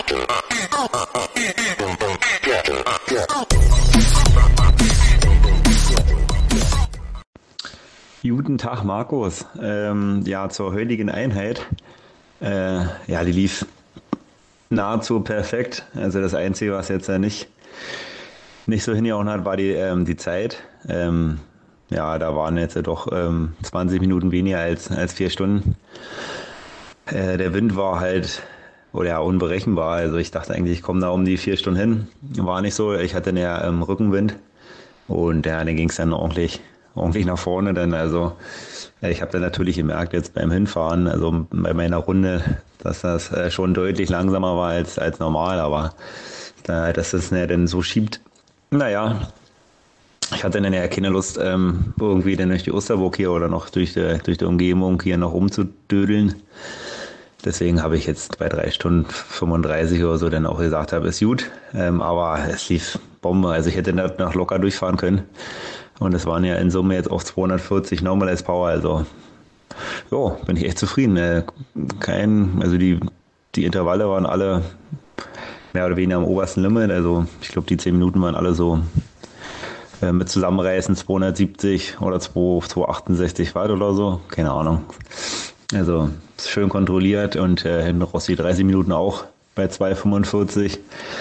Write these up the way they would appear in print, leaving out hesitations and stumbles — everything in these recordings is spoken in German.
Guten Tag, Markus. Ja, zur heutigen Einheit. Ja, die lief nahezu perfekt. Also das Einzige, was jetzt nicht so hingehauen hat, war die Zeit. Ja, da waren jetzt doch 20 Minuten weniger als 4 Stunden. Der Wind war halt, oder ja, unberechenbar. Also ich dachte eigentlich, ich komme da um die 4 Stunden hin. War nicht so. Ich hatte näher Rückenwind und ja, dann ging es dann ordentlich nach vorne. Dann also ich habe dann natürlich gemerkt jetzt beim Hinfahren, also bei meiner Runde, dass das schon deutlich langsamer war als normal, aber dass das dann so schiebt. Naja, ich hatte dann ja keine Lust, irgendwie dann durch die Osterburg hier oder noch durch die Umgebung hier noch rumzudödeln. Deswegen habe ich jetzt bei 3 Stunden 35 oder so dann auch gesagt, ist gut. Aber es lief Bombe. Also ich hätte noch locker durchfahren können. Und es waren ja in Summe jetzt auch 240 Normalized Power. Also jo, bin ich echt zufrieden. Also die Intervalle waren alle mehr oder weniger am obersten Limit. Also ich glaube, die 10 Minuten waren alle so mit Zusammenreißen 270 oder 268 Watt oder so. Keine Ahnung. Also schön kontrolliert und hinten raus die 30 Minuten auch bei 2,45,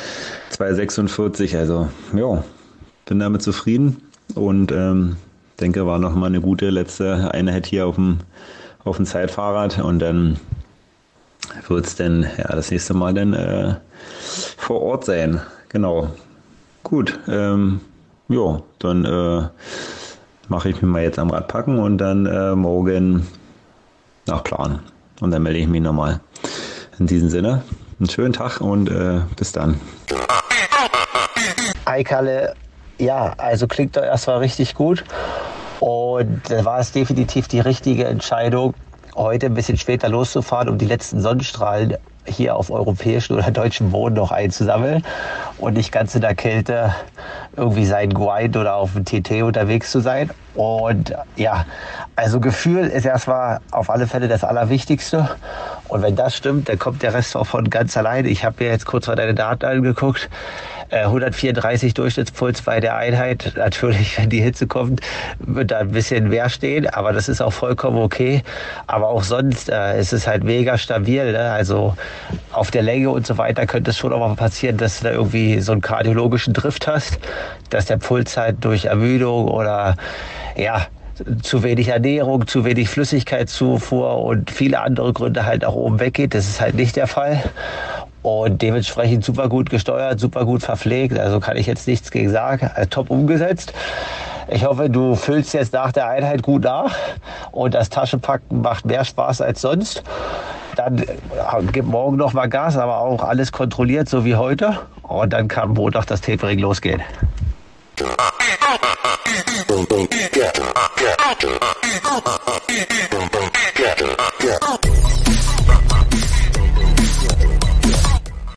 2,46. Also ja, bin damit zufrieden und denke, war nochmal eine gute letzte Einheit hier auf dem Zeitfahrrad und dann wird es dann das nächste Mal dann vor Ort sein. Genau. Gut. Ja, dann mache ich mich mal jetzt am Rad packen und dann morgen nach Plan. Und dann melde ich mich nochmal. In diesem Sinne, einen schönen Tag und bis dann. Hi Kalle, ja, also klingt doch erstmal richtig gut. Und da war es definitiv die richtige Entscheidung, heute ein bisschen später loszufahren, um die letzten Sonnenstrahlen hier auf europäischen oder deutschen Boden noch einzusammeln und nicht ganz in der Kälte irgendwie sein Grind oder auf dem TT unterwegs zu sein. Und ja, also Gefühl ist erstmal auf alle Fälle das Allerwichtigste. Und wenn das stimmt, dann kommt der Rest auch von ganz alleine. Ich habe mir jetzt kurz mal deine Daten angeguckt. 134 Durchschnittspuls bei der Einheit. Natürlich, wenn die Hitze kommt, wird da ein bisschen mehr stehen, aber das ist auch vollkommen okay. Aber auch sonst ist es halt mega stabil. Ne? Also auf der Länge und so weiter könnte es schon auch mal passieren, dass du da irgendwie so einen kardiologischen Drift hast, dass der Puls halt durch Ermüdung oder ja, zu wenig Ernährung, zu wenig Flüssigkeitszufuhr und viele andere Gründe halt auch oben weggeht. Das ist halt nicht der Fall. Und dementsprechend super gut gesteuert, super gut verpflegt. Also kann ich jetzt nichts gegen sagen. Top umgesetzt. Ich hoffe, du füllst jetzt nach der Einheit gut nach. Und das Taschenpacken macht mehr Spaß als sonst. Dann gib morgen noch mal Gas, aber auch alles kontrolliert, so wie heute. Und dann kann Montag das Tapering losgehen.